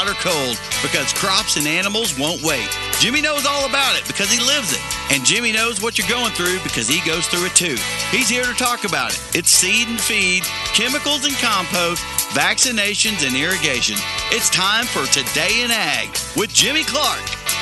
hot or cold, because crops and animals won't wait. Jimmy knows all about it because he lives it. And Jimmy knows what you're going through because he goes through it too. He's here to talk about it. It's seed and feed, chemicals and compost, vaccinations and irrigation. It's time for Today in Ag with Jimmy Clark.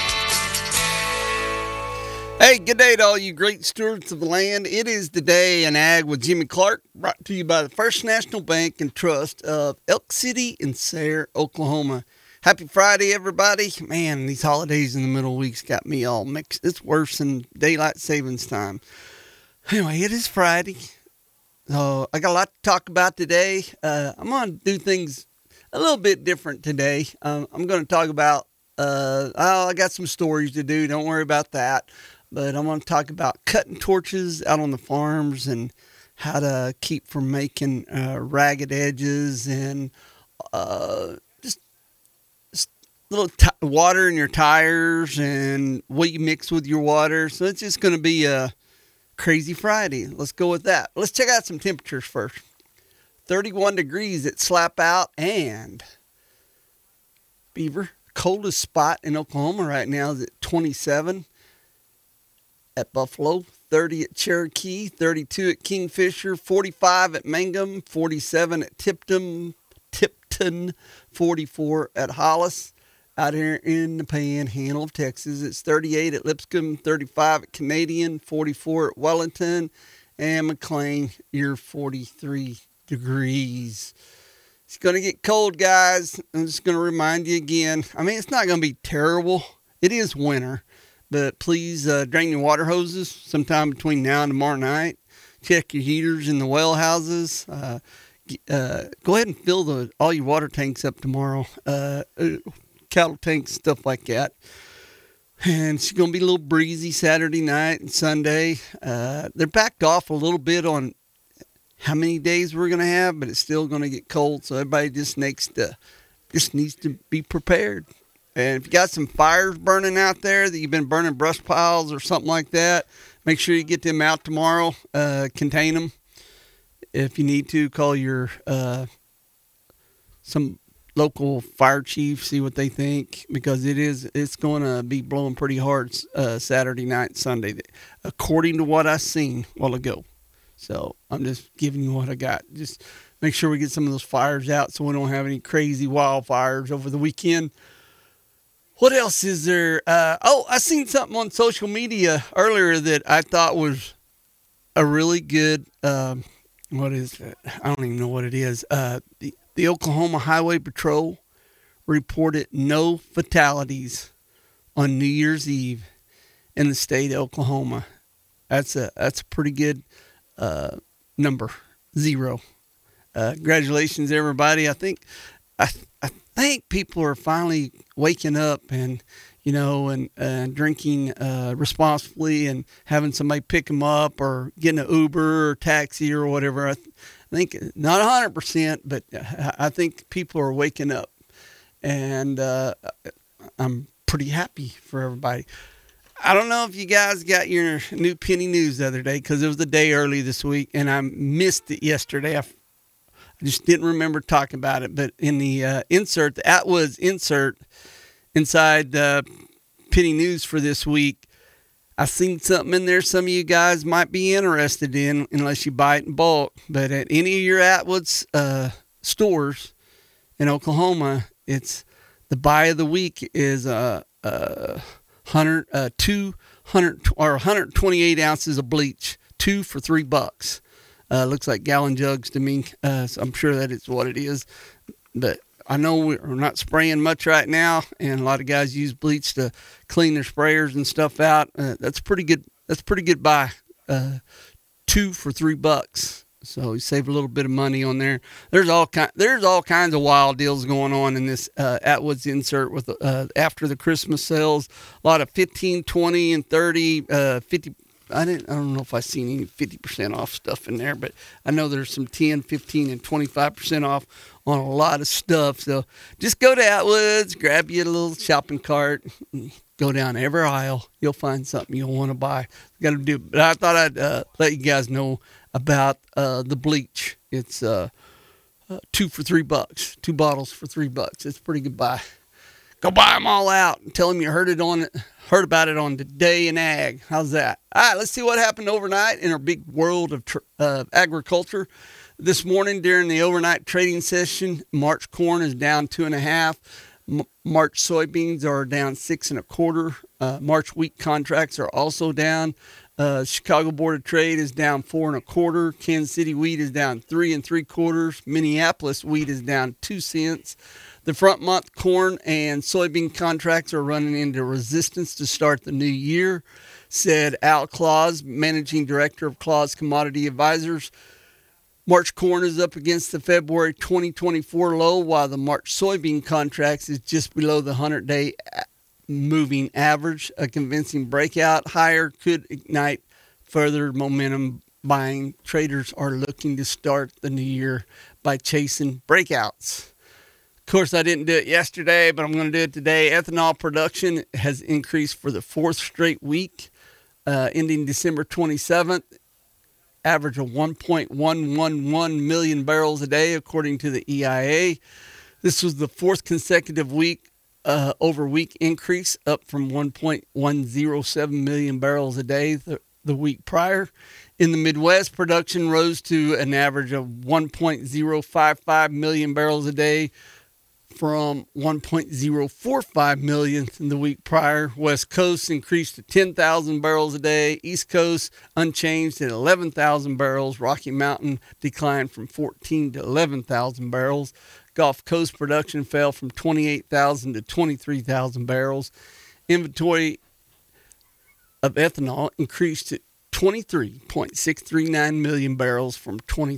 Hey, good day to all you great stewards of the land. It is Today in Ag with Jimmy Clark, brought to you by the First National Bank and Trust of Elk City and Sayre, Oklahoma. Happy Friday, everybody. Man, these holidays in the middle of the week's got me all mixed. It's worse than daylight savings time. Anyway, it is Friday. So I got a lot to talk about today. I'm going to do things a little bit different today. I'm going to talk about, I got some stories to do. Don't worry about that. But I'm going to talk about cutting torches out on the farms and how to keep from making ragged edges and just little water in your tires and what you mix with your water. So it's just going to be a crazy Friday. Let's go with that. Let's check out some temperatures first. 31 degrees at Slap Out and Beaver. Coldest spot in Oklahoma right now is at 27. At Buffalo, 30 at Cherokee, 32 at Kingfisher, 45 at Mangum, 47 at Tipton, 44 at Hollis. Out here in the Panhandle of Texas, it's 38 at Lipscomb, 35 at Canadian, 44 at Wellington, and McLean, you're 43 degrees. It's going to get cold, guys. I'm just going to remind you again. I mean, it's not going to be terrible. It is winter. But please drain your water hoses sometime between now and tomorrow night. Check your heaters in the well houses. Go ahead and fill all your water tanks up tomorrow. Cattle tanks, stuff like that. And it's going to be a little breezy Saturday night and Sunday. They're backed off a little bit on how many days we're going to have, but it's still going to get cold. So everybody just needs to be prepared. And if you got some fires burning out there that you've been burning brush piles or something like that, make sure you get them out tomorrow. Contain them. If you need to, call your some local fire chief, see what they think, because it's going to be blowing pretty hard Saturday night and Sunday, according to what I seen a while ago. So I'm just giving you what I got. Just make sure we get some of those fires out so we don't have any crazy wildfires over the weekend. What else is there? I seen something on social media earlier that I thought was a really good, what is it? I don't even know what it is. The Oklahoma Highway Patrol reported no fatalities on New Year's Eve in the state of Oklahoma. That's a pretty good number. 0. Congratulations, everybody. I think people are finally waking up and drinking responsibly and having somebody pick them up or getting an Uber or taxi or whatever. I think not 100%, but I think people are waking up, and I'm pretty happy for everybody. I don't know if you guys got your new penny news the other day, because it was the day early this week and I missed it yesterday. I just didn't remember talking about it, but in the insert, the Atwoods insert inside the Penny News for this week, I seen something in there some of you guys might be interested in, unless you buy it in bulk. But at any of your Atwoods stores in Oklahoma, it's the buy of the week is 128 ounces of bleach, 2 for $3. Looks like gallon jugs to me, so I'm sure that is what it is. But I know we're not spraying much right now, and a lot of guys use bleach to clean their sprayers and stuff out. That's pretty good. That's pretty good buy. 2 for $3, so you save a little bit of money on there. There's all kinds of wild deals going on in this Atwoods insert with after the Christmas sales. A lot of 15, 20, and 30, 50. I don't know if I've seen any 50% off stuff in there, but I know there's some 10, 15, and 25% off on a lot of stuff. So just go to Atwoods, grab you a little shopping cart, go down every aisle. You'll find something you'll want to buy. Got to do. But I thought I'd let you guys know about the bleach. It's 2 for $3, 2 bottles for $3. It's a pretty good buy. Go buy them all out and tell them you heard about it on Today in Ag. How's that? All right, let's see what happened overnight in our big world of agriculture. This morning during the overnight trading session, March corn is down 2.5. March soybeans are down 6 1/4. March wheat contracts are also down. Chicago Board of Trade is down 4 1/4. Kansas City wheat is down 3 3/4. Minneapolis wheat is down 2 cents. The front month corn and soybean contracts are running into resistance to start the new year, said Al Claus, managing director of Claus Commodity Advisors. March corn is up against the February 2024 low, while the March soybean contracts is just below the 100-day moving average. A convincing breakout higher could ignite further momentum buying. Traders are looking to start the new year by chasing breakouts. Of course, I didn't do it yesterday, but I'm going to do it today. Ethanol production has increased for the 4th straight week, ending December 27th. Average of 1.111 million barrels a day, according to the EIA. This was the 4th consecutive week over week increase, up from 1.107 million barrels a day the week prior. In the Midwest, production rose to an average of 1.055 million barrels a day from 1.045 million in the week prior. West Coast increased to 10,000 barrels a day. East Coast unchanged at 11,000 barrels. Rocky Mountain declined from 14 to 11,000 barrels. Gulf Coast production fell from 28,000 to 23,000 barrels. Inventory of ethanol increased to 23.639 million barrels from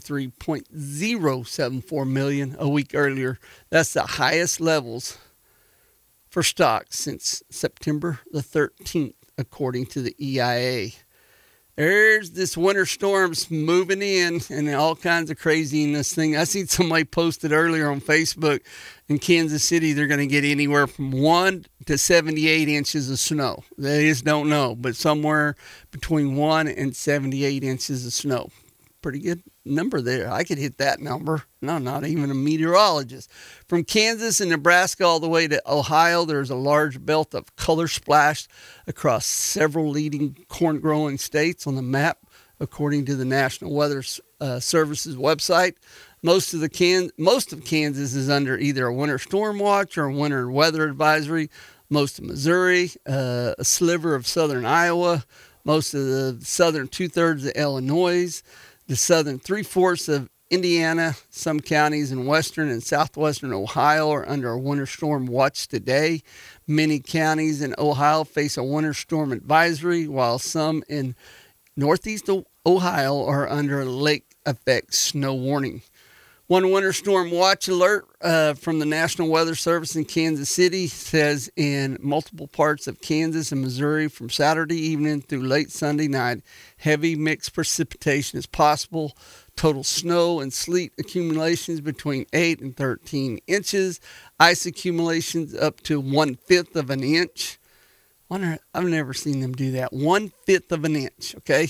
23.074 million a week earlier. That's the highest levels for stocks since September the 13th, according to the EIA. There's this winter storms moving in and all kinds of craziness thing. I seen somebody posted earlier on Facebook in Kansas City, they're going to get anywhere from 1 to 78 inches of snow. They just don't know, but somewhere between 1 and 78 inches of snow. Pretty good number there. I could hit that number. No, not even a meteorologist. From Kansas and Nebraska all the way to Ohio, there's a large belt of color splashed across several leading corn-growing states on the map, according to the National Weather Service's website. Most of Kansas is under either a winter storm watch or a winter weather advisory. Most of Missouri, a sliver of southern Iowa, most of the southern 2/3 of Illinois, the southern 3/4 of Indiana, some counties in western and southwestern Ohio are under a winter storm watch today. Many counties in Ohio face a winter storm advisory, while some in northeast Ohio are under a lake effect snow warning. One winter storm watch alert from the National Weather Service in Kansas City says in multiple parts of Kansas and Missouri from Saturday evening through late Sunday night, heavy mixed precipitation is possible. Total snow and sleet accumulations between 8 and 13 inches. Ice accumulations up to 1/5 of an inch. I've never seen them do that. 1/5 of an inch, okay?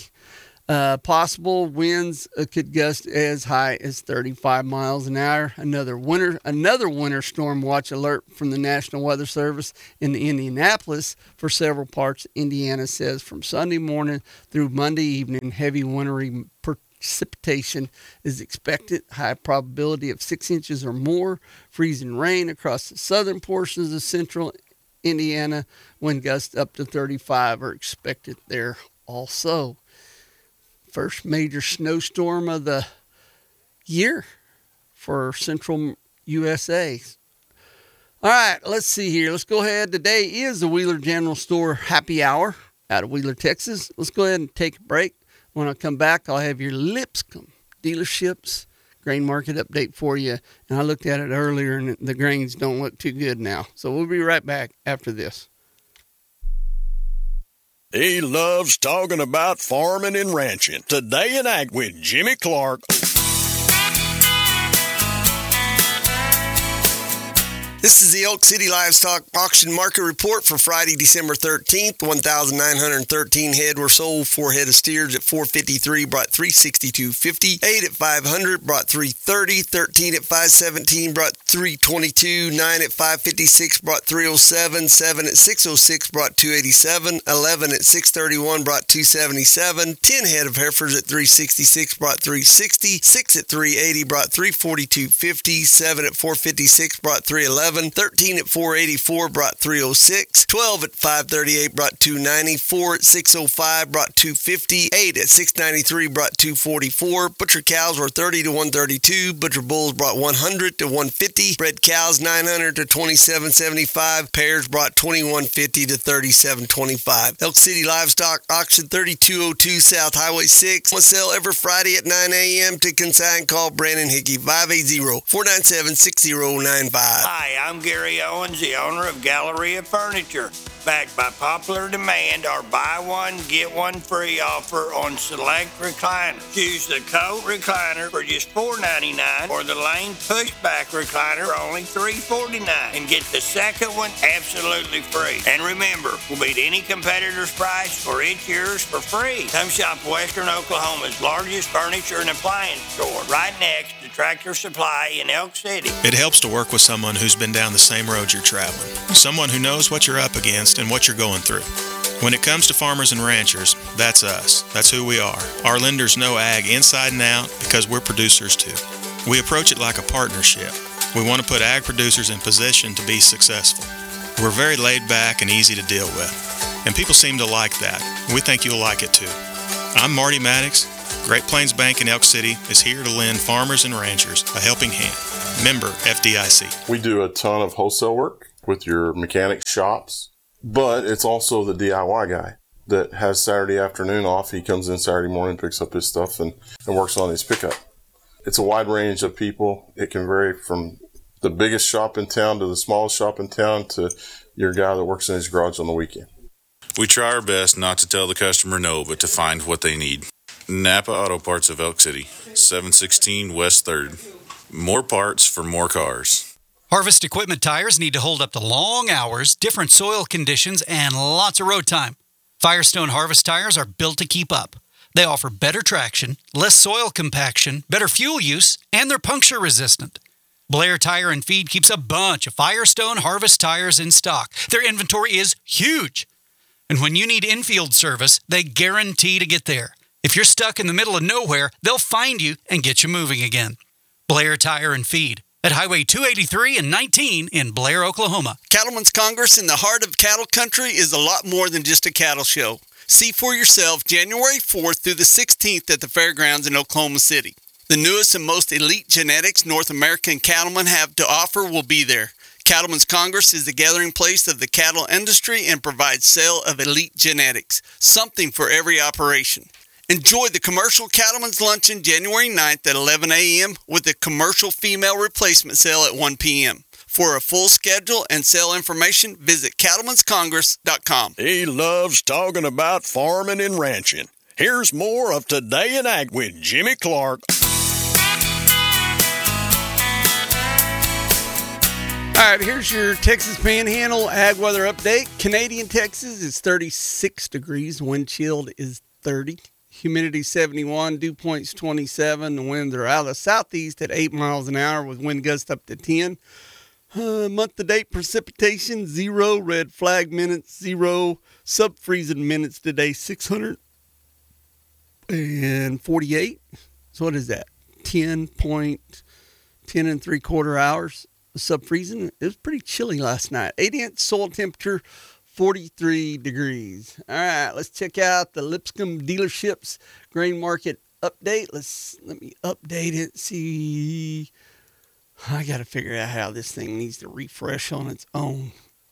Possible winds could gust as high as 35 miles an hour. Another winter storm watch alert from the National Weather Service in Indianapolis for several parts of Indiana says from Sunday morning through Monday evening, heavy wintry precipitation is expected. High probability of 6 inches or more. Freezing rain across the southern portions of central Indiana. Wind gusts up to 35 are expected there also. First major snowstorm of the year for central USA. All right, let's see here. Let's go ahead. Today is the Wheeler General Store Happy Hour out of Wheeler, Texas. Let's go ahead and take a break. When I come back, I'll have your Lipscomb Dealerships grain market update for you. And I looked at it earlier, and the grains don't look too good now. So we'll be right back after this. He loves talking about farming and ranching. Today in Ag with Jimmy Clark. This is the Elk City Livestock Auction Market Report for Friday, December 13th. 1,913 head were sold. 4 head of steers at $453 brought $362.50. 8 at $500 brought $330. 13 at $517 brought $322. 9 at $556 brought $307. 7 at $606 brought $287. 11 at $631 brought $277. 10 head of heifers at $366 brought $360. 6 at $380 brought $342.50. 7 at $456 brought $311. 13 at $484 brought $306. 12 at $538 brought $290. 4 at $605 brought $250. 8 at $693 brought $244. Butcher cows were $30 to $132. Butcher bulls brought $100 to $150. Bred cows $900 to $27.75. Pairs brought $21.50 to $37.25. Elk City Livestock Auction 3202 South Highway 6. On sale every Friday at 9 a.m. To consign, call Brandon Hickey 580-497-6095. Hi, I'm Gary Owens, the owner of Galleria Furniture. Backed by popular demand, our buy one, get one free offer on select recliners. Choose the Coat recliner for just $4.99 or the Lane pushback recliner for only $3.49 and get the second one absolutely free. And remember, we'll beat any competitor's price or it's yours for free. Come shop Western Oklahoma's largest furniture and appliance store right next to Tractor Supply in Elk City. It helps to work with someone who's been down the same road you're traveling, someone who knows what you're up against and what you're going through. When it comes to farmers and ranchers, that's us. That's who we are. Our lenders know ag inside and out because we're producers too. We approach it like a partnership. We want to put ag producers in position to be successful. We're very laid back and easy to deal with, and people seem to like that. We think you'll like it too. I'm Marty Maddox. Great Plains Bank in Elk City is here to lend farmers and ranchers a helping hand. Member FDIC. We do a ton of wholesale work with your mechanic shops, but it's also the DIY guy that has Saturday afternoon off. He comes in Saturday morning, picks up his stuff, and works on his pickup. It's a wide range of people. It can vary from the biggest shop in town to the smallest shop in town to your guy that works in his garage on the weekend. We try our best not to tell the customer no, but to find what they need. Napa Auto Parts of Elk City, 716 West 3rd. More parts for more cars. Harvest Equipment tires need to hold up to long hours, different soil conditions, and lots of road time. Firestone Harvest tires are built to keep up. They offer better traction, less soil compaction, better fuel use, and they're puncture resistant. Blair Tire and Feed keeps a bunch of Firestone Harvest tires in stock. Their inventory is huge. And when you need infield service, they guarantee to get there. If you're stuck in the middle of nowhere, they'll find you and get you moving again. Blair Tire and Feed at Highway 283 and 19 in Blair, Oklahoma. Cattlemen's Congress in the heart of cattle country is a lot more than just a cattle show. See for yourself January 4th through the 16th at the fairgrounds in Oklahoma City. The newest and most elite genetics North American cattlemen have to offer will be there. Cattlemen's Congress is the gathering place of the cattle industry and provides sale of elite genetics, something for every operation. Enjoy the Commercial Cattlemen's Luncheon January 9th at 11 a.m. with the Commercial Female Replacement Sale at 1 p.m. For a full schedule and sale information, visit cattlemenscongress.com. He loves talking about farming and ranching. Here's more of Today in Ag with Jimmy Clark. All right, here's your Texas Panhandle Ag Weather Update. Canadian Texas is 36 degrees. Wind chill is 30. Humidity 71, dew points 27. The winds are out of the southeast at 8 miles an hour with wind gusts up to 10. Month-to-date precipitation, 0. Red flag minutes, 0. Sub-freezing minutes today, 648. So what is that? 10 and 3/4 hours. Sub-freezing. It was pretty chilly last night. 8-inch soil temperature, 43 degrees. All right, let's check out the Lipscomb dealerships grain market update. Let me update it. See, I got to figure out how this thing needs to refresh on its own.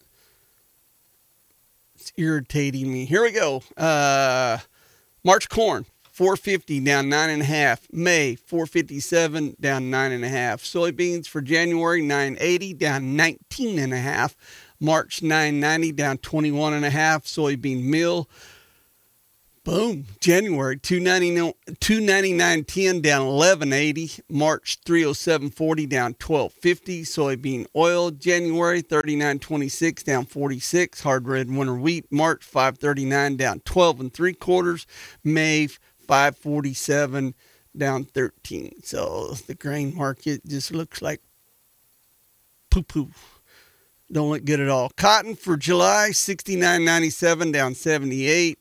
It's irritating me. Here we go. March corn, 450 down 9.5. May 457 down 9.5. Soybeans for January 980 down 19.5. March 990 down 21.5. Soybean meal Boom. January 299.10 down 11.80. March 307.40 down 12.50. Soybean oil January 39.26 down 46. Hard red winter wheat March 5.39 down 12 3/4. May 5.47 down 13. So the grain market just looks like poo-poo. Don't look good at all. Cotton for July 69.97 down 78.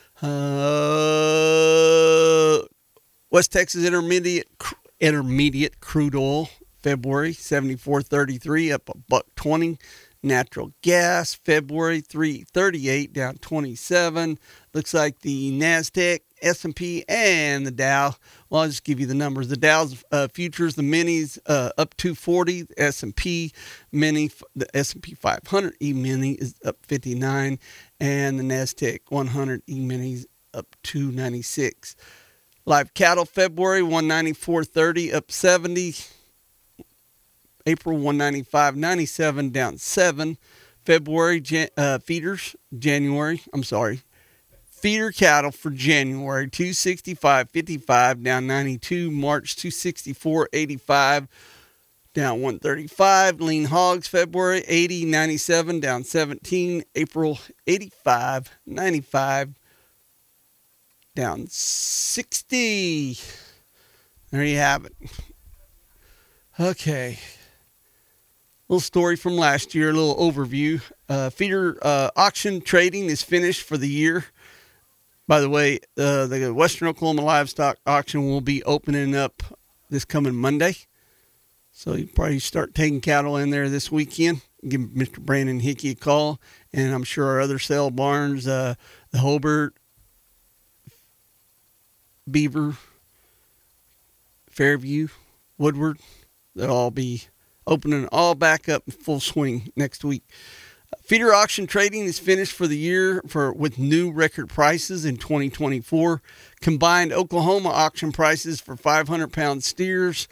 West Texas Intermediate crude oil February 74.33 up $1.20. Natural gas February 3.38 down 27. Looks like the Nasdaq, S&P, and the Dow. Well, I'll just give you the numbers. The Dow's futures, the minis up 240. The S&P mini, the S&P 500 E-mini is up 59, and the Nasdaq 100 E-minis up 296. Live cattle February 194.30 up 70. April 195.97 down 7. February feeders January. Feeder cattle for January 265.55 down 92. March 264.85 down 135. Lean hogs February 80.97 down 17. April 85.95 down 60. There you have it. Okay. Little story from last year, a little overview. Feeder auction trading is finished for the year. By the way, the Western Oklahoma Livestock Auction will be opening up this coming Monday. So you probably start taking cattle in there this weekend. Give Mr. Brandon Hickey a call. And I'm sure our other sale barns, the Hobart, Beaver, Fairview, Woodward, they'll all be opening all back up in full swing next week. Feeder auction trading is finished for the year with new record prices in 2024. Combined Oklahoma auction prices for 500-pound steers,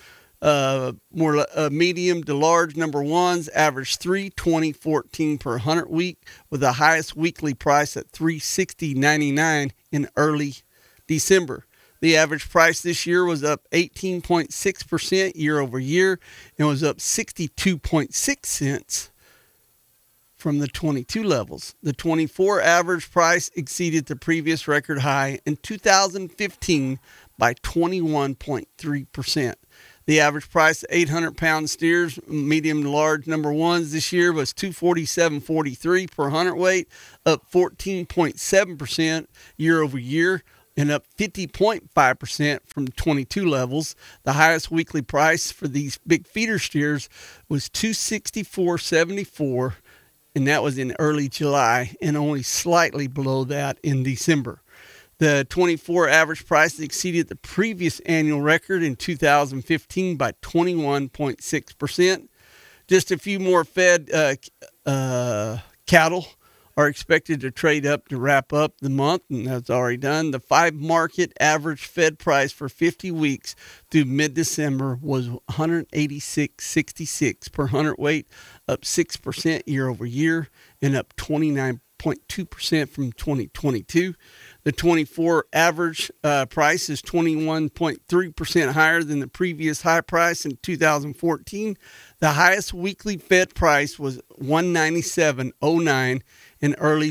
medium to large number ones, averaged $320.14 per hundredweight, with the highest weekly price at $360.99 in early December. The average price this year was up 18.6% year over year and was up 62.6 cents from the 22 levels. The 24 average price exceeded the previous record high in 2015 by 21.3%. The average price of 800-pound steers, medium to large number ones this year was $247.43 per hundredweight, up 14.7% year over year, and up 50.5% from 22 levels. The highest weekly price for these big feeder steers was $264.74, and that was in early July, and only slightly below that in December. The 24 average price exceeded the previous annual record in 2015 by 21.6%. Just a few more fed cattle are expected to trade up to wrap up the month, and that's already done. The 5-market average fed price for 50 weeks through mid-December was $186.66 per hundredweight, up 6% year over year and up 29.2% from 2022. The 24 average price is 21.3% higher than the previous high price in 2014. The highest weekly fed price was $197.09 in early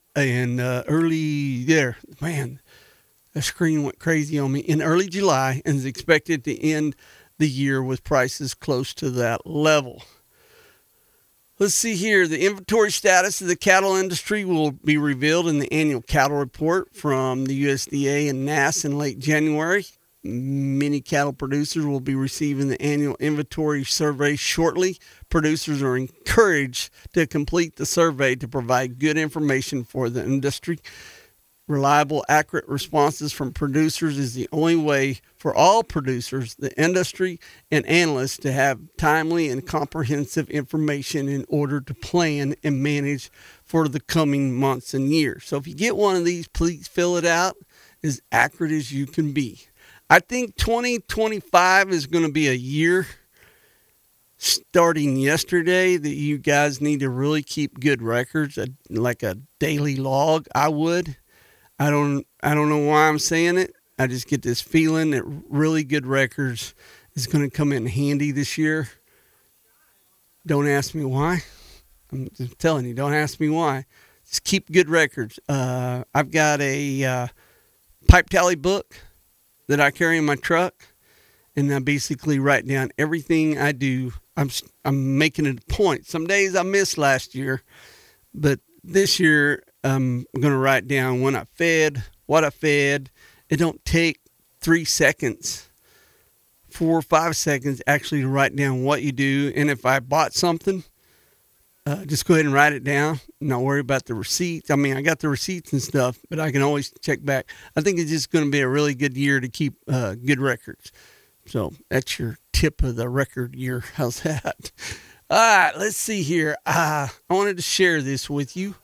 Man, the screen went crazy on me. In early July, and is expected to end the year with prices close to that level. Let's see here. The inventory status of the cattle industry will be revealed in the annual cattle report from the USDA and NASS in late January. Many cattle producers will be receiving the annual inventory survey shortly. Producers are encouraged to complete the survey to provide good information for the industry. Reliable, accurate responses from producers is the only way for all producers, the industry, and analysts to have timely and comprehensive information in order to plan and manage for the coming months and years. So if you get one of these, please fill it out as accurate as you can be. I think 2025 is going to be a year starting yesterday that you guys need to really keep good records, like a daily log. I would. I don't know why I'm saying it. I just get this feeling that Really Good Records is going to come in handy this year. Don't ask me why. I'm just telling you, don't ask me why. Just keep good records. I've got a pipe tally book that I carry in my truck, and I basically write down everything I do. I'm making it a point. Some days I missed last year, but this year I'm going to write down when I fed, what I fed. It don't take 3 seconds, 4 or 5 seconds actually to write down what you do. And if I bought something, just go ahead and write it down. Not worry about the receipts. I mean, I got the receipts and stuff, but I can always check back. I think it's just going to be a really good year to keep good records. So that's your tip of the record year. How's that? All right, let's see here. I wanted to share this with you.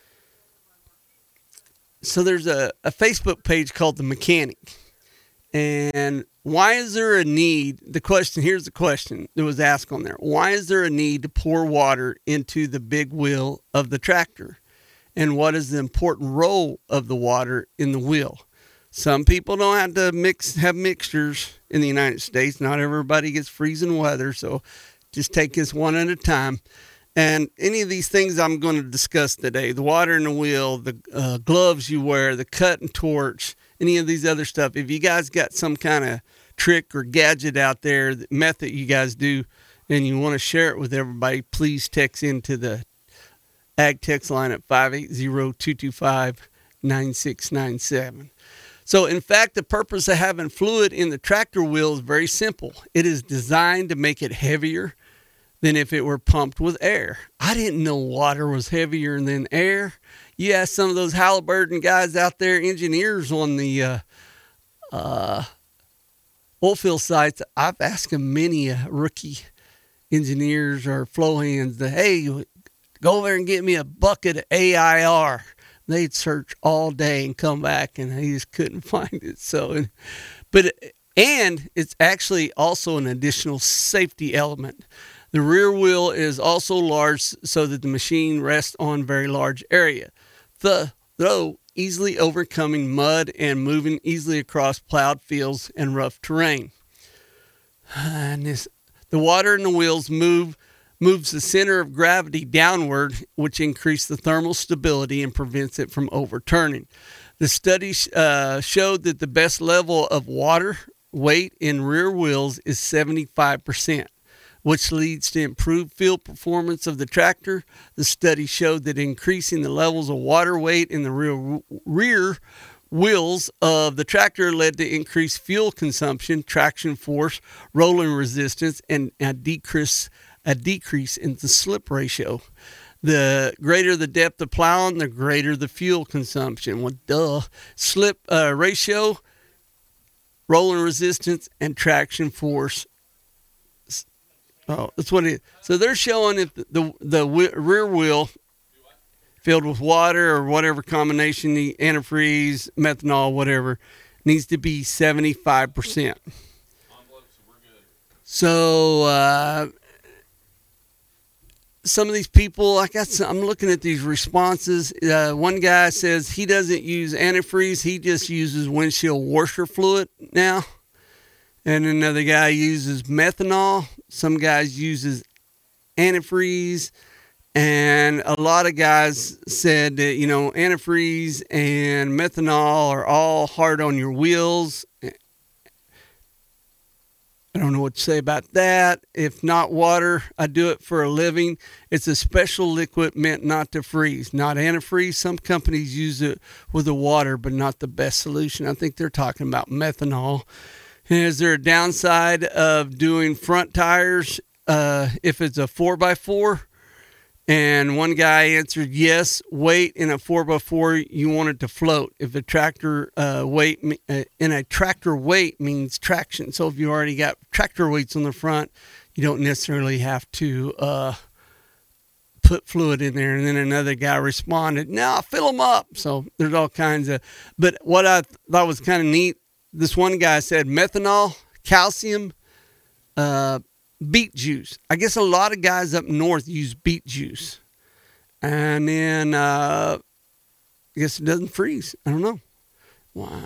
So there's a Facebook page called The Mechanic. And why is there a need? Here's the question that was asked on there. Why is there a need to pour water into the big wheel of the tractor? And what is the important role of the water in the wheel? Some people don't have to have mixtures in the United States. Not everybody gets freezing weather, so just take this one at a time. And any of these things I'm going to discuss today, the water in the wheel, the gloves you wear, the cut and torch, any of these other stuff, if you guys got some kind of trick or gadget out there, the method you guys do, and you want to share it with everybody, please text into the Ag Text line at 580-225-9697. So, in fact, the purpose of having fluid in the tractor wheel is very simple. It is designed to make it heavier than if it were pumped with air. I didn't know water was heavier than air. You ask some of those Halliburton guys out there, engineers on the oilfield sites. I've asked them many rookie engineers or flow hands that, hey, go over and get me a bucket of AIR. They'd search all day and come back, and they just couldn't find it. And it's actually also an additional safety element. The rear wheel is also large so that the machine rests on a very large area, though easily overcoming mud and moving easily across plowed fields and rough terrain. And the water in the wheels moves the center of gravity downward, which increases the thermal stability and prevents it from overturning. The study showed that the best level of water weight in rear wheels is 75%, which leads to improved field performance of the tractor. The study showed that increasing the levels of water weight in the rear wheels of the tractor led to increased fuel consumption, traction force, rolling resistance, and a decrease in the slip ratio. The greater the depth of plowing, the greater the fuel consumption. Well, slip ratio, rolling resistance, and traction force. Oh, that's what it is. So they're showing if the rear wheel filled with water or whatever combination, the antifreeze, methanol, whatever, needs to be 75%. So some of these people, I'm looking at these responses. One guy says he doesn't use antifreeze. He just uses windshield washer fluid now. And another guy uses methanol. Some guys uses antifreeze. And a lot of guys said that, antifreeze and methanol are all hard on your wheels. I don't know what to say about that. If not water, I do it for a living. It's a special liquid meant not to freeze, not antifreeze. Some companies use it with the water, but not the best solution. I think they're talking about methanol. And is there a downside of doing front tires if it's a 4x4? And one guy answered yes. Weight in a 4x4, you want it to float. If a tractor weight means traction. So if you already got tractor weights on the front, you don't necessarily have to put fluid in there. And then another guy responded, "No, fill them up." So there's all kinds of. But what I thought was kind of neat, this one guy said methanol, calcium, beet juice. I guess a lot of guys up north use beet juice. And then I guess it doesn't freeze. I don't know. Why?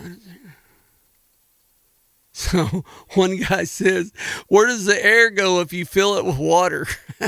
So one guy says, where does the air go if you fill it with water?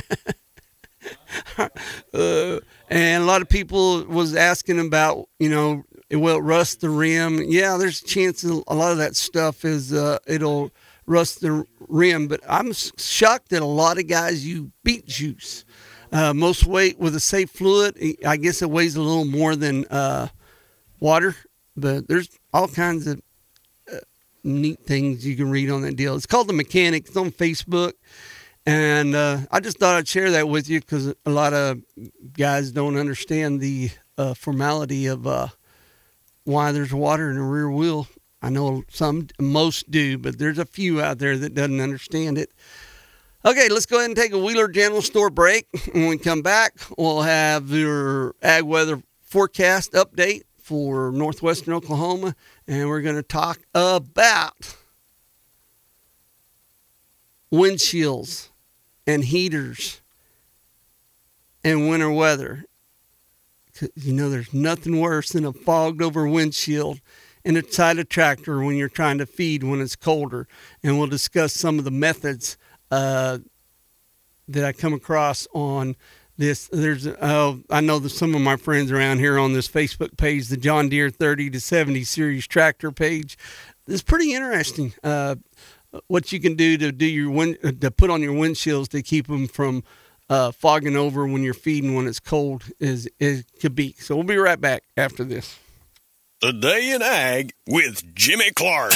And a lot of people was asking about, will it rust the rim? Yeah, there's a chance a lot of that stuff is it'll rust the rim. But I'm shocked that a lot of guys use beet juice. Most weight with a safe fluid, I guess it weighs a little more than water. But there's all kinds of neat things you can read on that deal. It's called The Mechanic. It's on Facebook. And I just thought I'd share that with you because a lot of guys don't understand the formality of why there's water in a rear wheel. I know most do, but there's a few out there that doesn't understand it. Okay, let's go ahead and take a Wheeler General Store break. When we come back, we'll have your ag weather forecast update for northwestern Oklahoma, and we're going to talk about windshields and heaters and winter weather. There's nothing worse than a fogged over windshield inside a tractor when you're trying to feed when it's colder. And we'll discuss some of the methods that I come across on this. I know that some of my friends around here on this Facebook page, the John Deere 30 to 70 series tractor page, it's pretty interesting. What you can do to to put on your windshields to keep them from fogging over when you're feeding when it's cold it could be. So we'll be right back after this. Today in Ag with Jimmy Clark.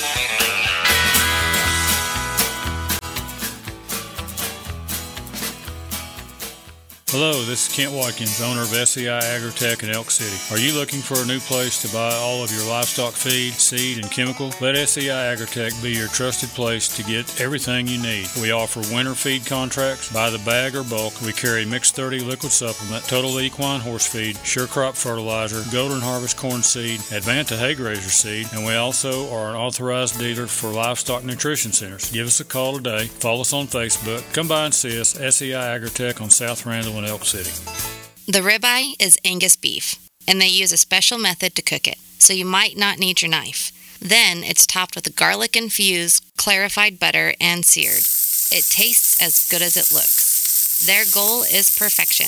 Hello, this is Kent Watkins, owner of SEI Agritech in Elk City. Are you looking for a new place to buy all of your livestock feed, seed, and chemical? Let SEI Agritech be your trusted place to get everything you need. We offer winter feed contracts, by the bag or bulk. We carry Mix 30 liquid supplement, Total Equine horse feed, Sure Crop fertilizer, Golden Harvest corn seed, Advanta hay grazer seed, and we also are an authorized dealer for livestock nutrition centers. Give us a call today. Follow us on Facebook. Come by and see us, SEI Agritech on South Randall in Elk City. The ribeye is Angus beef, and they use a special method to cook it, so you might not need your knife. Then it's topped with garlic-infused, clarified butter and seared. It tastes as good as it looks. Their goal is perfection.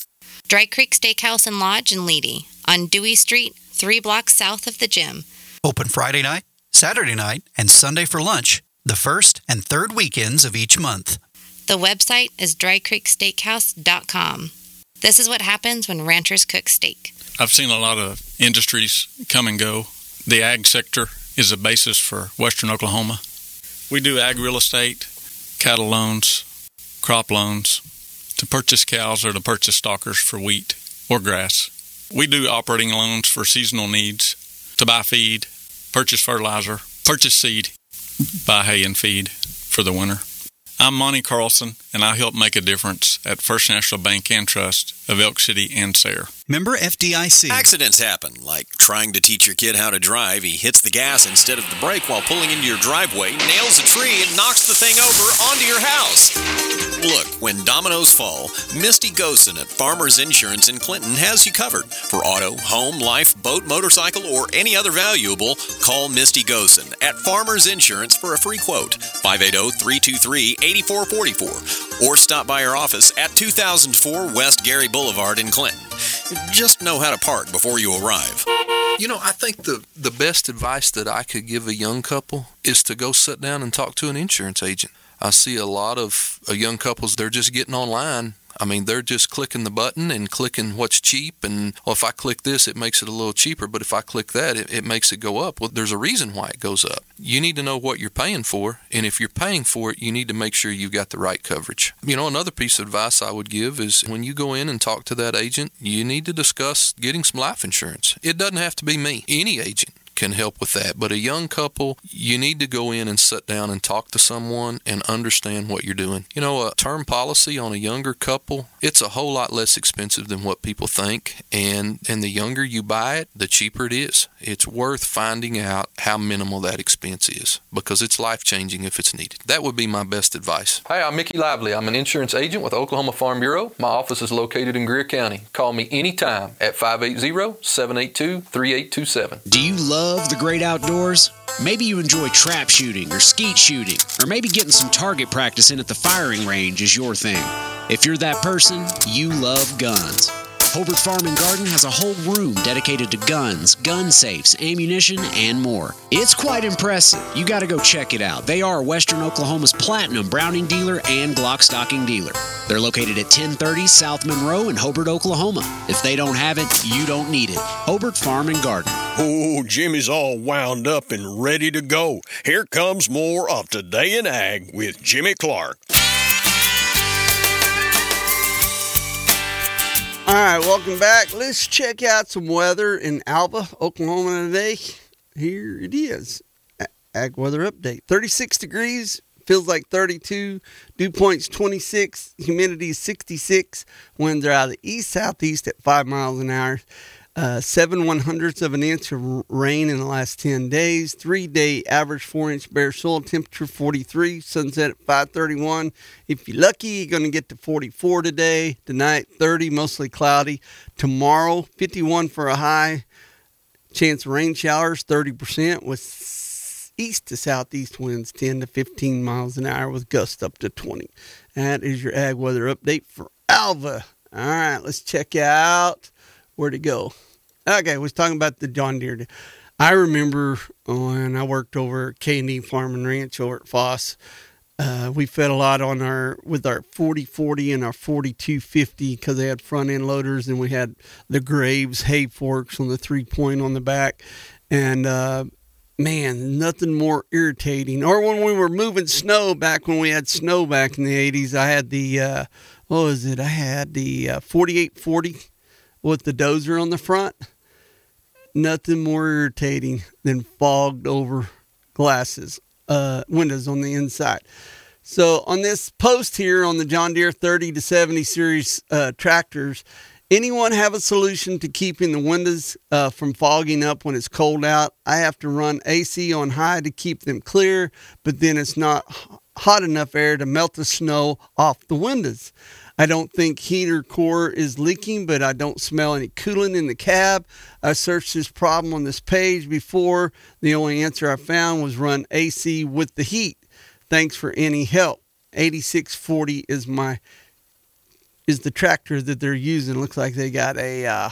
Dry Creek Steakhouse and Lodge in Leedy, on Dewey Street, 3 blocks south of the gym. Open Friday night, Saturday night, and Sunday for lunch, the first and third weekends of each month. The website is drycreeksteakhouse.com. This is what happens when ranchers cook steak. I've seen a lot of industries come and go. The ag sector is the basis for western Oklahoma. We do ag real estate, cattle loans, crop loans, to purchase cows or to purchase stalkers for wheat or grass. We do operating loans for seasonal needs, to buy feed, purchase fertilizer, purchase seed, buy hay and feed for the winter. I'm Monty Carlson, and I help make a difference at First National Bank and Trust of Elk City and Sayre. Member FDIC. Accidents happen, like trying to teach your kid how to drive. He hits the gas instead of the brake while pulling into your driveway, nails a tree, and knocks the thing over onto your house. Look, when dominoes fall, Misty Gosen at Farmers Insurance in Clinton has you covered. For auto, home, life, boat, motorcycle, or any other valuable, call Misty Gosen at Farmers Insurance for a free quote, 580-323-8444, or stop by our office at 2004 West Gary Boulevard in Clinton. Just know how to park before you arrive. I think the best advice that I could give a young couple is to go sit down and talk to an insurance agent. I see a lot of young couples, they're just getting online. I mean, they're just clicking the button and clicking what's cheap. And if I click this, it makes it a little cheaper. But if I click that, it makes it go up. Well, there's a reason why it goes up. You need to know what you're paying for. And if you're paying for it, you need to make sure you've got the right coverage. Another piece of advice I would give is when you go in and talk to that agent, you need to discuss getting some life insurance. It doesn't have to be me. Any agent can help with that. But a young couple, you need to go in and sit down and talk to someone and understand what you're doing. You know, a term policy on a younger couple, it's a whole lot less expensive than what people think. And the younger you buy it, the cheaper it is. It's worth finding out how minimal that expense is, because it's life-changing if it's needed. That would be my best advice. Hi, I'm Mickey Lively. I'm an insurance agent with Oklahoma Farm Bureau. My office is located in Greer County. Call me anytime at 580-782-3827. Do you love the great outdoors? Maybe you enjoy trap shooting or skeet shooting, or maybe getting some target practice in at the firing range is your thing. If you're that person, you love guns. Hobart Farm and Garden has a whole room dedicated to guns, gun safes, ammunition, and more. It's quite impressive. You got to go check it out. They are Western Oklahoma's platinum Browning dealer and Glock stocking dealer. They're located at 1030 South Monroe in Hobart, Oklahoma. If they don't have it, you don't need it. Hobart Farm and Garden. Oh, Jimmy's all wound up and ready to go. Here comes more of Today in Ag with Jimmy Clark. All right, welcome back. Let's check out some weather in Alva, Oklahoma today. Here it is. Ag weather update. 36 degrees, feels like 32. Dew point's 26. Humidity is 66. Winds are out of the east-southeast at 5 miles an hour. 7/100ths of an inch of rain in the last 10 days. 3-day average 4-inch bare soil temperature 43. Sunset at 5:31. If you're lucky, you're going to get to 44 today. Tonight 30, mostly cloudy. Tomorrow 51 for a high. Chance of rain showers 30% with east to southeast winds 10 to 15 miles an hour with gusts up to 20. That is your ag weather update for Alva. All right, let's check out where to go. Okay, I was talking about the John Deere. I remember when I worked over at K&E Farm and Ranch over at Foss, we fed a lot on with our 4040 and our 4250 because they had front end loaders, and we had the Graves hay forks on the 3-point on the back. And man, nothing more irritating. Or when we were moving snow back when we had snow back in the 80s, I had the I had the 4840 with the dozer on the front. Nothing more irritating than fogged over windows on the inside. So on this post here on the John Deere 30 to 70 series tractors, anyone have a solution to keeping the windows from fogging up when it's cold out? I have to run AC on high to keep them clear, but then it's not hot enough air to melt the snow off the windows. I don't think heater core is leaking, but I don't smell any coolant in the cab. I searched this problem on this page before. The only answer I found was run AC with the heat. Thanks for any help. 8640 is the tractor that they're using. Looks like they got a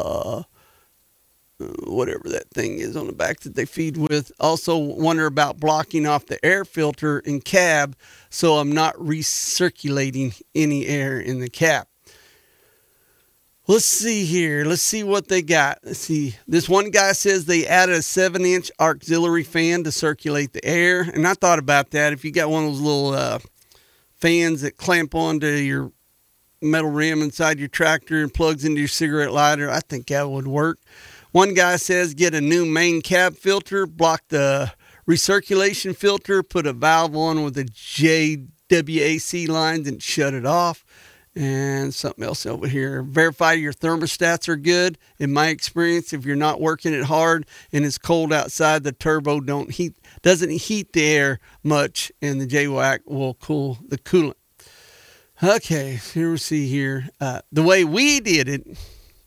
whatever that thing is on the back that they feed with. Also wonder about blocking off the air filter in cab so I'm not recirculating any air in the cab. Let's see here. Let's see what they got. Let's see. This one guy says they added a 7-inch auxiliary fan to circulate the air. And I thought about that. If you got one of those little fans that clamp onto your metal rim inside your tractor and plugs into your cigarette lighter, I think that would work. One guy says get a new main cab filter, block the recirculation filter, put a valve on with a JWAC line, and shut it off. And something else over here. Verify your thermostats are good. In my experience, if you're not working it hard and it's cold outside, the turbo doesn't heat the air much, and the JWAC will cool the coolant. Okay, here we see here. The way we did it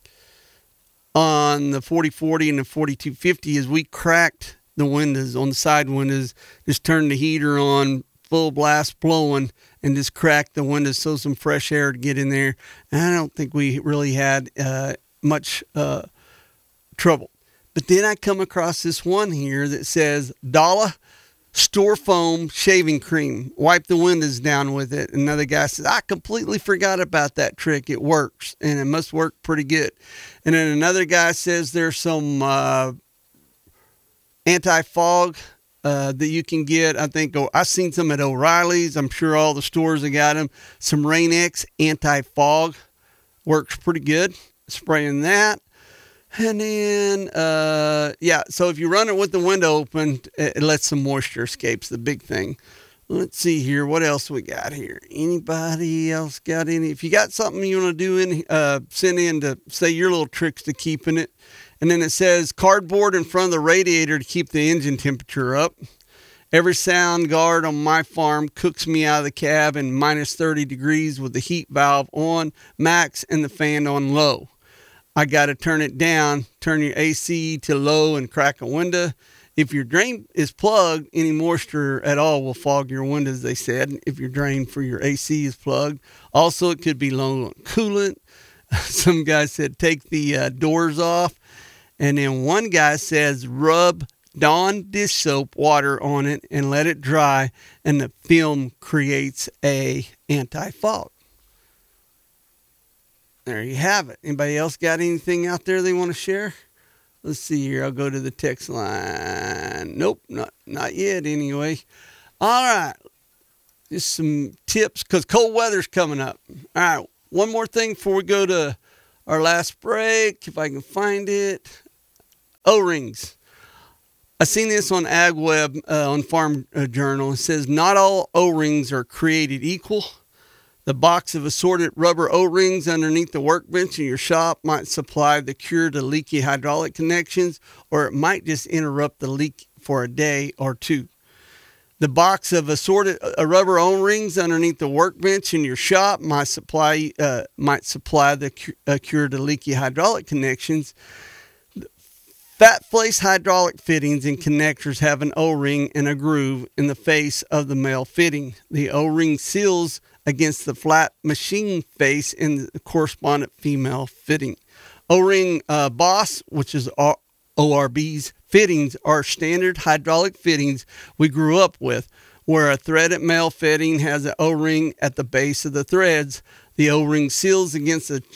on the 4040 and the 4250 is we cracked the windows on the side windows, just turned the heater on full blast blowing and just cracked the windows so some fresh air to get in there. And I don't think we really had much trouble. But then I come across this one here that says Dala Store Foam Shaving Cream. Wipe the windows down with it. Another guy says, I completely forgot about that trick. It works, and it must work pretty good. And then another guy says there's some anti-fog that you can get. I think I've seen some at O'Reilly's. I'm sure all the stores have got them. Some Rain-X anti-fog works pretty good. Spraying that. And then, so if you run it with the window open, it lets some moisture escape. The big thing. Let's see here. What else we got here? Anybody else got any? If you got something you want to do, send in to say your little tricks to keeping it. And then it says cardboard in front of the radiator to keep the engine temperature up. Every sound guard on my farm cooks me out of the cab in minus 30 degrees with the heat valve on max and the fan on low. I got to turn it down, turn your AC to low and crack a window. If your drain is plugged, any moisture at all will fog your windows, they said, if your drain for your AC is plugged. Also, it could be low on coolant. Some guy said take the doors off. And then one guy says rub Dawn dish soap water on it and let it dry, and the film creates a anti-fog. There you have it. Anybody else got anything out there they want to share? Let's see here. I'll go to the text line. Nope, not yet anyway. All right. Just some tips because cold weather's coming up. All right. One more thing before we go to our last break, if I can find it. O-rings. I seen this on AgWeb on Farm Journal. It says not all O-rings are created equal. The box of assorted rubber O-rings underneath the workbench in your shop might supply the cure to leaky hydraulic connections, or it might just interrupt the leak for a day or two. The box of assorted rubber O-rings underneath the workbench in your shop might supply the cure to leaky hydraulic connections. Fat face hydraulic fittings and connectors have an O-ring and a groove in the face of the male fitting. The O-ring seals against the flat machine face in the correspondent female fitting. O-ring Boss, which is ORB's fittings, are standard hydraulic fittings we grew up with, where a threaded male fitting has an O-ring at the base of the threads. The O-ring seals against a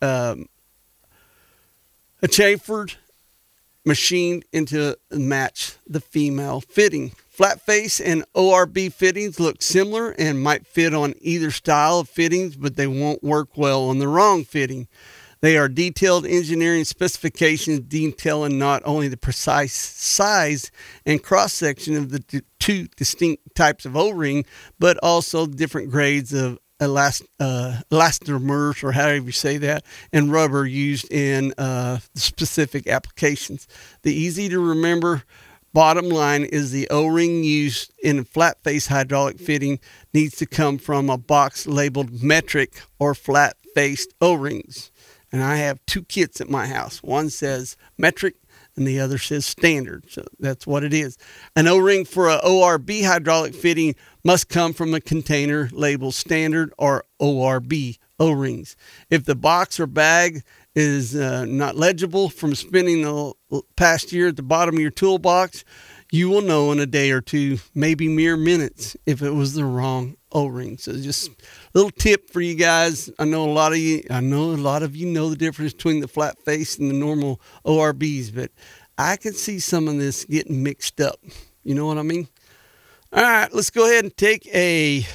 chamfered machined into match the female fitting. Flat face and ORB fittings look similar and might fit on either style of fittings, but they won't work well on the wrong fitting. They are detailed engineering specifications detailing not only the precise size and cross-section of the two distinct types of O-ring, but also different grades of elastomers, or however you say that, and rubber used in specific applications. The easy to remember bottom line is the O-ring used in a flat face hydraulic fitting needs to come from a box labeled metric or flat faced O-rings. And I have two kits at my house. One says metric and the other says standard. So that's what it is. An O-ring for a ORB hydraulic fitting must come from a container labeled standard or ORB O-rings. If the box or bag is not legible from spending the past year at the bottom of your toolbox, you will know in a day or two, maybe mere minutes, if it was the wrong O-ring. So just a little tip for you guys. I know a lot of you know the difference between the flat face and the normal ORBs, but I can see some of this getting mixed up. You know what I mean? All right, let's go ahead and take a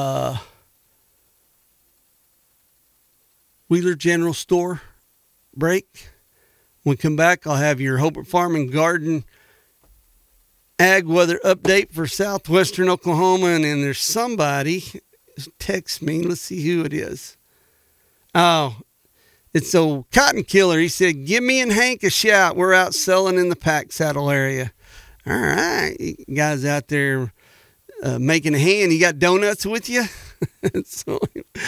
Wheeler General Store break. When we come back, I'll have your Hobart Farm and Garden ag weather update for southwestern Oklahoma. And then there's somebody text me. Let's see who it is. Oh, it's old Cotton Killer. He said, give me and Hank a shout. We're out selling in the Pack Saddle area. All right. You guys out there making a hand. You got donuts with you? So,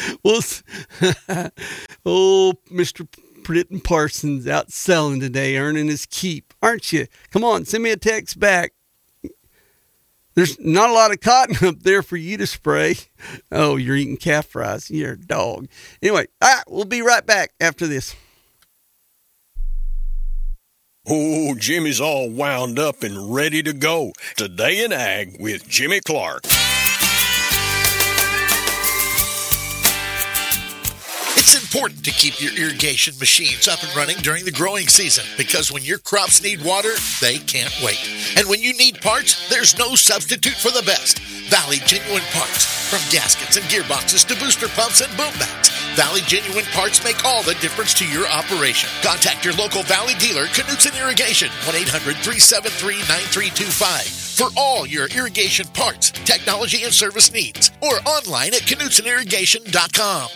Mr. Britton Parsons out selling today, earning his keep, aren't you? Come on, send me a text back. There's not a lot of cotton up there for you to spray. Oh, you're eating calf fries. You're a dog. Anyway, all right, we'll be right back after this. Oh, Jimmy's all wound up and ready to go. Today in Ag with Jimmy Clark. It's important to keep your irrigation machines up and running during the growing season because when your crops need water, they can't wait. And when you need parts, there's no substitute for the best. Valley Genuine Parts. From gaskets and gearboxes to booster pumps and boom backs, Valley Genuine Parts make all the difference to your operation. Contact your local Valley dealer, Knutson Irrigation, 1-800-373-9325 for all your irrigation parts, technology, and service needs, or online at KnutsonIrrigation.com.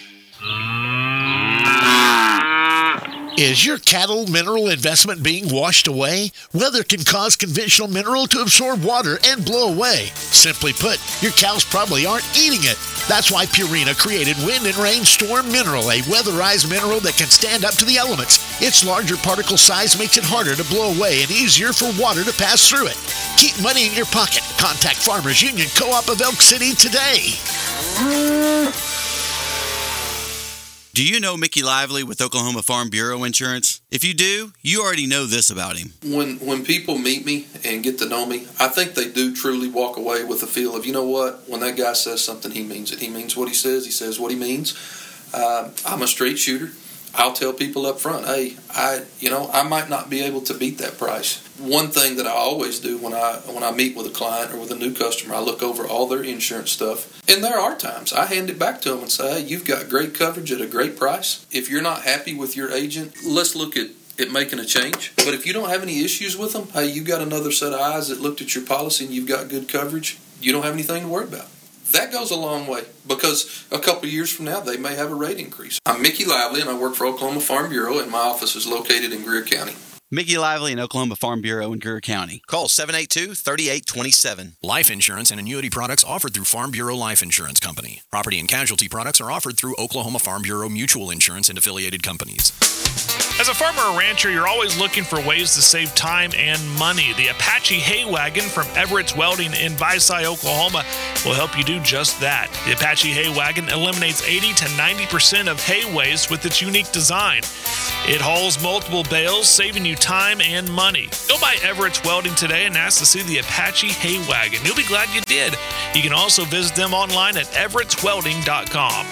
Is your cattle mineral investment being washed away? Weather can cause conventional mineral to absorb water and blow away. Simply put, your cows probably aren't eating it. That's why Purina created Wind and Rain Storm Mineral, a weatherized mineral that can stand up to the elements. Its larger particle size makes it harder to blow away and easier for water to pass through it. Keep money in your pocket. Contact Farmers Union Co-op of Elk City today. Do you know Mickey Lively with Oklahoma Farm Bureau Insurance? If you do, you already know this about him. When people meet me and get to know me, I think they do truly walk away with a feel of, you know what, when that guy says something, he means it. He means what he says what he means. I'm a straight shooter. I'll tell people up front, hey, I might not be able to beat that price. One thing that I always do when I meet with a client or with a new customer, I look over all their insurance stuff. And there are times I hand it back to them and say, hey, you've got great coverage at a great price. If you're not happy with your agent, let's look at making a change. But if you don't have any issues with them, hey, you've got another set of eyes that looked at your policy and you've got good coverage, you don't have anything to worry about. That goes a long way, because a couple of years from now, they may have a rate increase. I'm Mickey Lively, and I work for Oklahoma Farm Bureau, and my office is located in Greer County. Mickey Lively in Oklahoma Farm Bureau in Greer County. Call 782-3827. Life insurance and annuity products offered through Farm Bureau Life Insurance Company. Property and casualty products are offered through Oklahoma Farm Bureau Mutual Insurance and affiliated companies. As a farmer or rancher, you're always looking for ways to save time and money. The Apache Hay Wagon from Everett's Welding in Visay, Oklahoma will help you do just that. The Apache Hay Wagon eliminates 80 to 90% of hay waste with its unique design. It hauls multiple bales, saving you time and money. Go by Everett's Welding today and ask to see the Apache Hay Wagon. You'll be glad you did. You can also visit them online at everettswelding.com.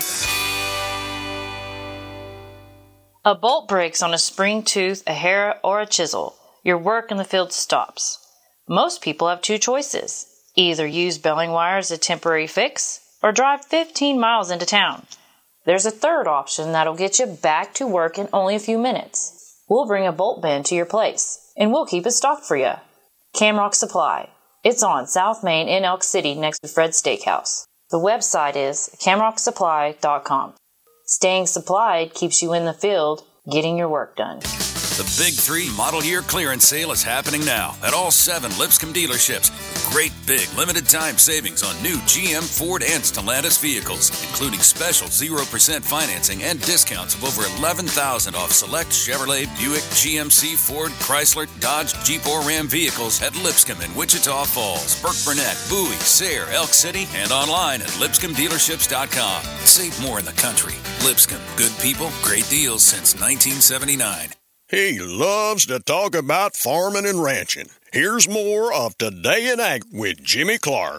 A bolt breaks on a spring tooth, a hair, or a chisel. Your work in the field stops. Most people have two choices. Either use baling wire as a temporary fix, or drive 15 miles into town. There's a third option that'll get you back to work in only a few minutes. We'll bring a bolt bend to your place, and we'll keep it stocked for you. Camrock Supply. It's on South Main in Elk City next to Fred's Steakhouse. The website is camrocksupply.com. Staying supplied keeps you in the field, getting your work done. The Big 3 Model Year Clearance Sale is happening now at all 7 Lipscomb dealerships. Great big limited time savings on new GM, Ford, and Stellantis vehicles, including special 0% financing and discounts of over $11,000 off select Chevrolet, Buick, GMC, Ford, Chrysler, Dodge, Jeep, or Ram vehicles at Lipscomb in Wichita Falls, Burke-Burnett, Bowie, Sayre, Elk City, and online at lipscombdealerships.com. Save more in the country. Lipscomb, good people, great deals since 1979. He loves to talk about farming and ranching. Here's more of Today in Ag with Jimmy Clark.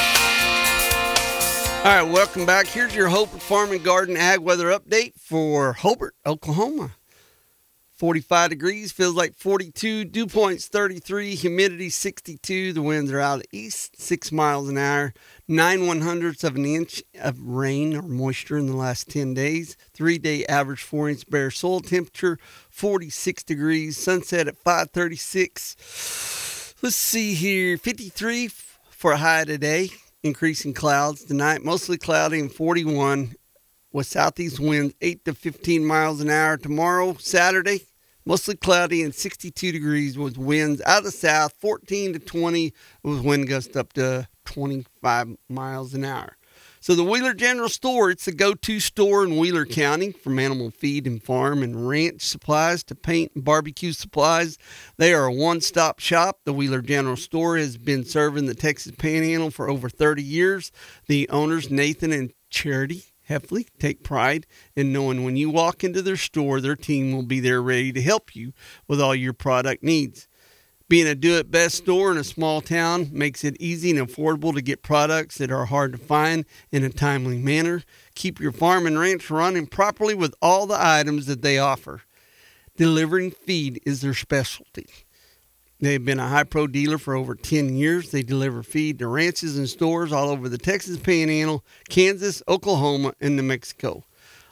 All right, welcome back. Here's your Hobart Farm and Garden Ag weather update for Hobart, Oklahoma. 45 degrees, feels like 42, dew point's 33, humidity 62, the winds are out of east, 6 miles an hour, 9/100ths of an inch of rain or moisture in the last 10 days, 3-day average 4-inch bare soil temperature, 46 degrees, sunset at 5:36. Let's see here, 53 for a high today, increasing clouds tonight, mostly cloudy and 41 with southeast winds 8 to 15 miles an hour. Tomorrow, Saturday, mostly cloudy and 62 degrees with winds out of the south, 14 to 20 with wind gusts up to 25 miles an hour. So the Wheeler General Store, it's the go-to store in Wheeler County from animal feed and farm and ranch supplies to paint and barbecue supplies. They are a one-stop shop. The Wheeler General Store has been serving the Texas Panhandle for over 30 years. The owners, Nathan and Charity Heffley, take pride in knowing when you walk into their store, their team will be there ready to help you with all your product needs. Being a do-it-best store in a small town makes it easy and affordable to get products that are hard to find in a timely manner. Keep your farm and ranch running properly with all the items that they offer. Delivering feed is their specialty. They've been a high-pro dealer for over 10 years. They deliver feed to ranches and stores all over the Texas Panhandle, Kansas, Oklahoma, and New Mexico.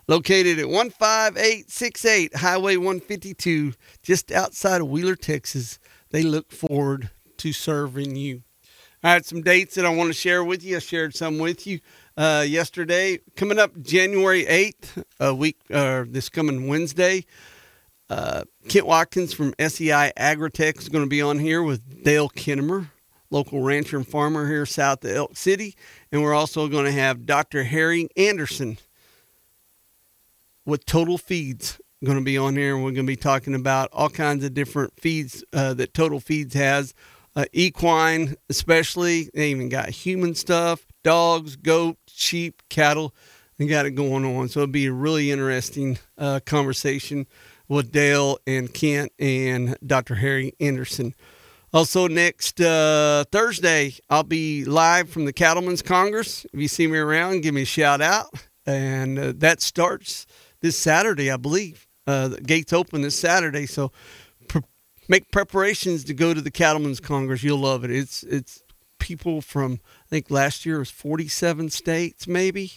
located at 15868 Highway 152, just outside of Wheeler, Texas. They look forward to serving you. I had some dates that I want to share with you. I shared some with you yesterday. Coming up January 8th, this coming Wednesday, Kent Watkins from SEI Agritech is going to be on here with Dale Kinnemer, local rancher and farmer here south of Elk City. And we're also going to have Dr. Harry Anderson with Total Feeds going to be on here. And we're going to be talking about all kinds of different feeds that Total Feeds has. Equine especially. They even got human stuff, dogs, goats, sheep, cattle. They got it going on. So it'll be a really interesting conversation with Dale and Kent and Dr. Harry Anderson. Also next Thursday, I'll be live from the Cattlemen's Congress. If you see me around, give me a shout out. And that starts this Saturday, I believe. The gates open this Saturday. So make preparations to go to the Cattlemen's Congress. You'll love it. It's people from, I think last year was 47 states, maybe.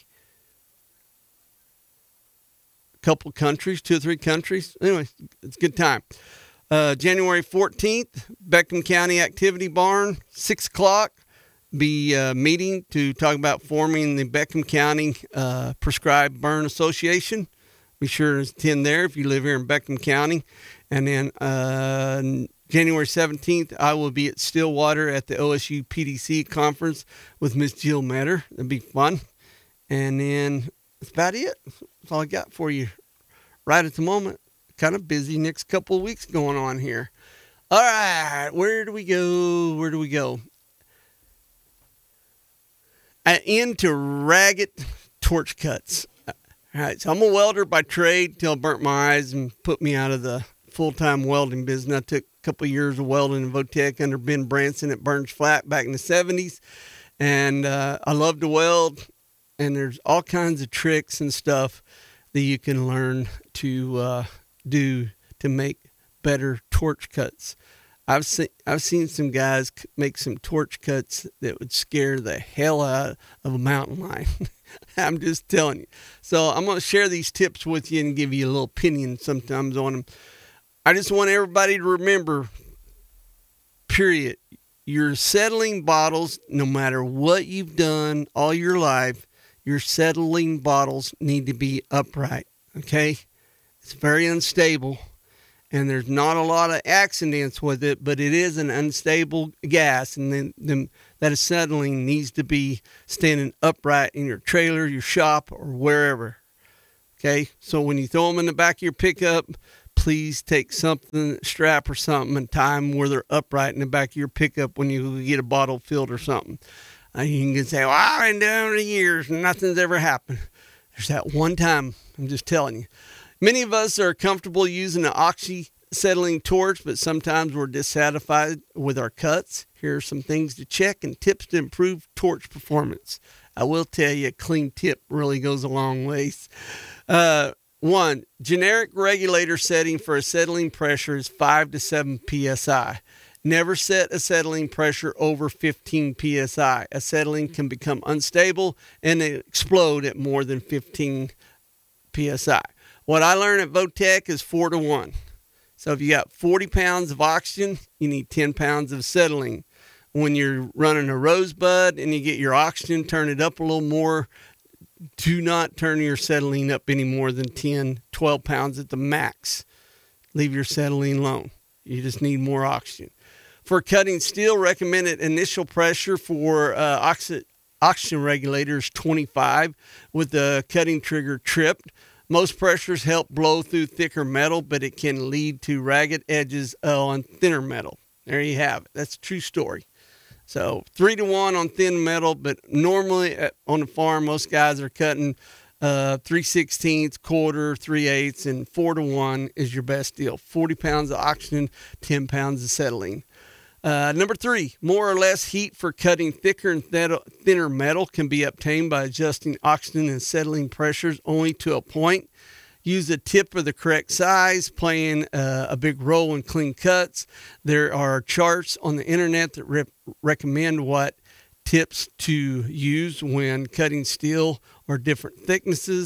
A couple countries, 2 or 3 countries. Anyway, it's a good time. January 14th, Beckham County Activity Barn, 6 o'clock. Be meeting to talk about forming the Beckham County Prescribed Burn Association. Be sure to attend there if you live here in Beckham County. And then January 17th, I will be at Stillwater at the OSU PDC conference with Miss Jill Metter. It'll be fun. And then that's about it. That's all I got for you right at the moment. Kind of busy next couple of weeks going on here. All right, where do we go? Into ragged torch cuts. All right, so I'm a welder by trade till I burnt my eyes and put me out of the full-time welding business. I took a couple of years of welding in Votech under Ben Branson at Burns Flat back in the 70s. And I love to weld, and there's all kinds of tricks and stuff that you can learn to do to make better torch cuts. I've seen some guys make some torch cuts that would scare the hell out of a mountain lion. I'm just telling you. So I'm going to share these tips with you and give you a little opinion sometimes on them. I just want everybody to remember, period, your settling bottles, no matter what you've done all your life, your settling bottles need to be upright, okay? It's very unstable, and there's not a lot of accidents with it, but it is an unstable gas, and then that acetylene needs to be standing upright in your trailer, your shop, or wherever, okay? So when you throw them in the back of your pickup, please take something, strap or something, and tie them where they're upright in the back of your pickup when you get a bottle filled or something. You can say, well, I've been doing it for years and nothing's ever happened. There's that one time, I'm just telling you. Many of us are comfortable using an oxy-settling torch, but sometimes we're dissatisfied with our cuts. Here are some things to check and tips to improve torch performance. I will tell you, a clean tip really goes a long ways. 1, generic regulator setting for acetylene pressure is 5 to 7 psi. Never set acetylene pressure over 15 psi. Acetylene can become unstable and explode at more than 15 psi. What I learned at Votech is 4 to 1. So if you got 40 pounds of oxygen, you need 10 pounds of acetylene. When you're running a rosebud and you get your oxygen, turn it up a little more. Do not turn your acetylene up any more than 10, 12 pounds at the max. Leave your acetylene alone. You just need more oxygen. For cutting steel, recommended initial pressure for oxygen regulators 25 with the cutting trigger tripped. Most pressures help blow through thicker metal, but it can lead to ragged edges on thinner metal. There you have it. That's a true story. So 3 to 1 on thin metal, but normally on the farm, most guys are cutting 3/16, quarter, 3/8, and 4 to 1 is your best deal. 40 pounds of oxygen, 10 pounds of acetylene. Number 3, more or less heat for cutting thicker and thinner metal can be obtained by adjusting oxygen and acetylene pressures only to a point. Use a tip of the correct size, playing a big role in clean cuts. There are charts on the internet that recommend what tips to use when cutting steel or different thicknesses.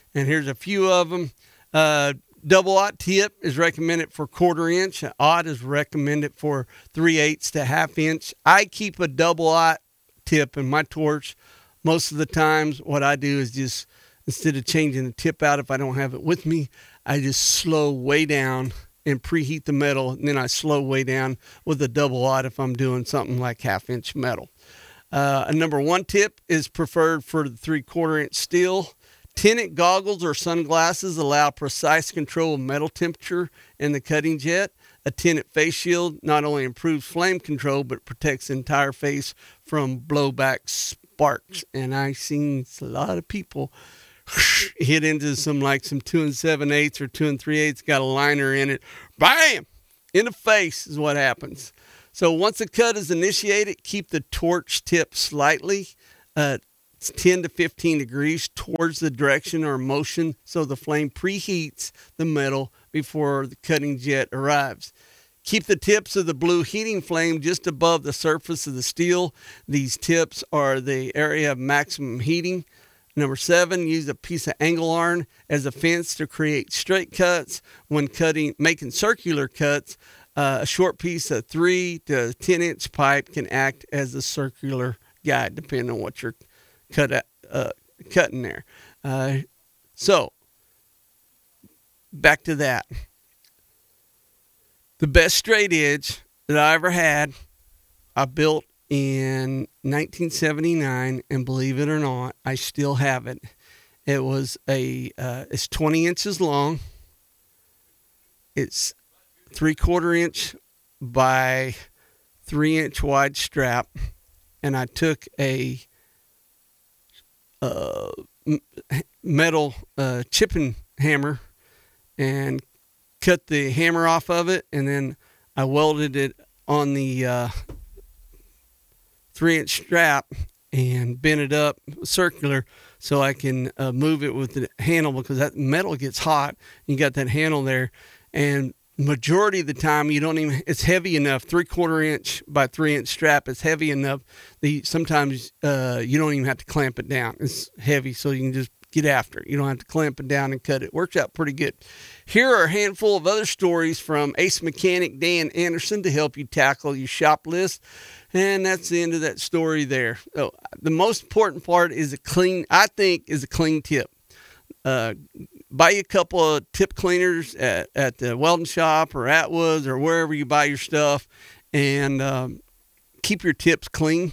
and here's a few of them. Double-aught tip is recommended for 1/4 inch. Aught is recommended for 3/8 to 1/2 inch. I keep a double-aught tip in my torch. Most of the times what I do is just, instead of changing the tip out if I don't have it with me, I just slow way down and preheat the metal, and then I slow way down with a double-aught if I'm doing something like 1/2 inch metal. A number 1 tip is preferred for the 3/4 inch steel. Tinted goggles or sunglasses allow precise control of metal temperature in the cutting jet. A tinted face shield not only improves flame control, but protects the entire face from blowback sparks. And I've seen a lot of people hit into some 2 7/8 or 2 3/8, got a liner in it. Bam! In the face is what happens. So once the cut is initiated, keep the torch tip slightly 10 to 15 degrees towards the direction or motion so the flame preheats the metal before the cutting jet arrives. Keep the tips of the blue heating flame just above the surface of the steel. These tips are the area of maximum heating. Number 7, use a piece of angle iron as a fence to create straight cuts. When making circular cuts, a short piece of 3 to 10 inch pipe can act as a circular guide, depending on what you're cutting there. So back to that. The best straight edge that I ever had, I built in 1979, and believe it or not, I still have it. It was it's 20 inches long. It's 3/4 inch by 3 inch wide strap, and I took a metal chipping hammer and cut the hammer off of it, and then I welded it on the 3 inch strap and bent it up circular so I can move it with the handle, because that metal gets hot. You got that handle there, and majority of the time it's heavy enough. 3/4 inch by 3 inch strap is heavy enough that sometimes you don't even have to clamp it down. It's heavy, so you can just get after it. You don't have to clamp it down and cut it. Works out pretty good. Here are a handful of other stories from Ace Mechanic Dan Anderson to help you tackle your shop list. And that's the end of that story there. So the most important part is a clean tip. Buy you a couple of tip cleaners at the welding shop or Atwoods or wherever you buy your stuff, and keep your tips clean.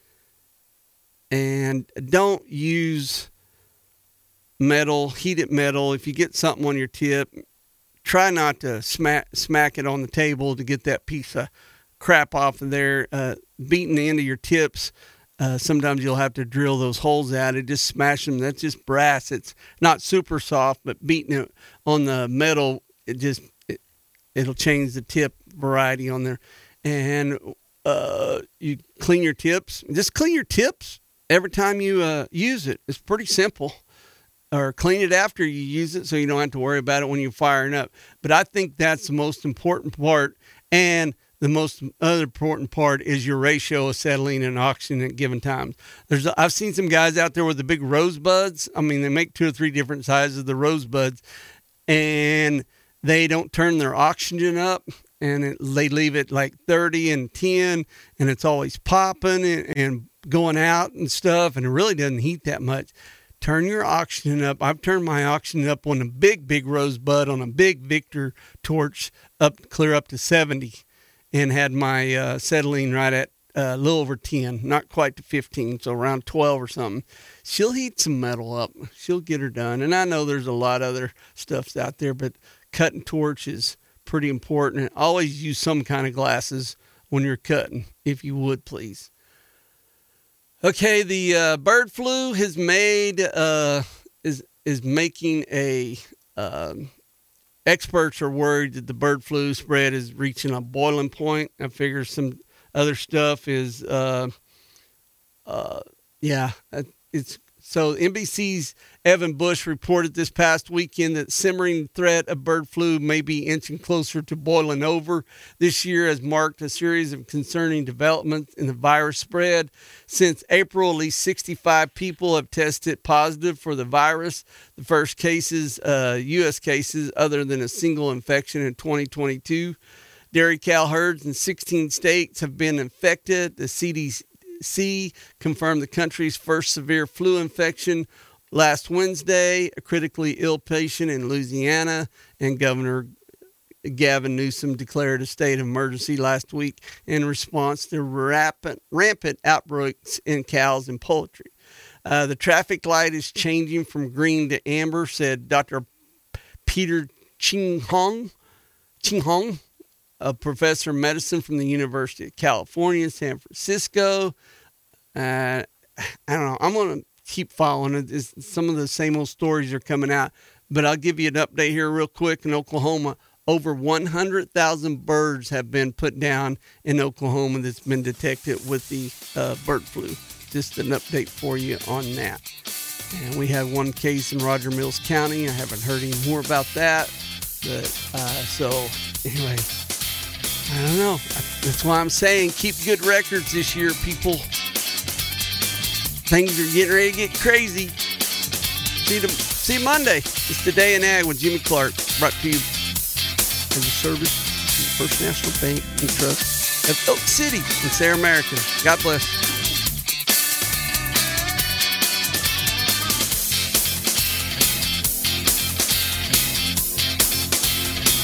And don't use heated metal. If you get something on your tip, try not to smack it on the table to get that piece of crap off of there. Beating the end of your tips, sometimes you'll have to drill those holes out. It just smash them. That's just brass. It's not super soft, but beating it on the metal, it'll change the tip variety on there. And you clean your tips. Just clean your tips every time you use it. It's pretty simple. Or clean it after you use it so you don't have to worry about it when you're firing up. But I think that's the most important part. And the most other important part is your ratio of acetylene and oxygen at given times. I've seen some guys out there with the big rosebuds. I mean, they make 2 or 3 different sizes of the rosebuds, and they don't turn their oxygen up, and they leave it like 30 and 10, and it's always popping and going out and stuff, and it really doesn't heat that much. Turn your oxygen up. I've turned my oxygen up on a big rosebud on a big Victor torch clear up to 70. And had my acetylene right at a little over 10, not quite to 15, so around 12 or something. She'll heat some metal up. She'll get her done. And I know there's a lot of other stuffs out there, but cutting torch is pretty important. And always use some kind of glasses when you're cutting, if you would, please. Okay, the bird flu has made is making a experts are worried that the bird flu spread is reaching a boiling point. I figure some other stuff is, it's So NBC's Evan Bush reported this past weekend that simmering threat of bird flu may be inching closer to boiling over. This year has marked a series of concerning developments in the virus spread. Since April, at least 65 people have tested positive for the virus. The first cases, U.S. cases, other than a single infection in 2022. Dairy cow herds in 16 states have been infected. The CDC confirmed the country's first severe flu infection last Wednesday. A critically ill patient in Louisiana, and Governor Gavin Newsom declared a state of emergency last week in response to rampant outbreaks in cows and poultry. The traffic light is changing from green to amber, said Dr. Peter Ching Hong, a professor of medicine from the University of California, San Francisco. I don't know. I'm going to keep following it. Some of the same old stories are coming out, but I'll give you an update here real quick. In Oklahoma, over 100,000 birds have been put down in Oklahoma that's been detected with the bird flu. Just an update for you on that. And we had one case in Roger Mills County. I haven't heard any more about that. But so anyway, I don't know. That's why I'm saying keep good records this year, people. Things are getting ready to get crazy. See you Monday. It's the Day in Ag with Jimmy Clark, brought to you as a service from First National Bank and Trust of Elk City in Sarah America. God bless.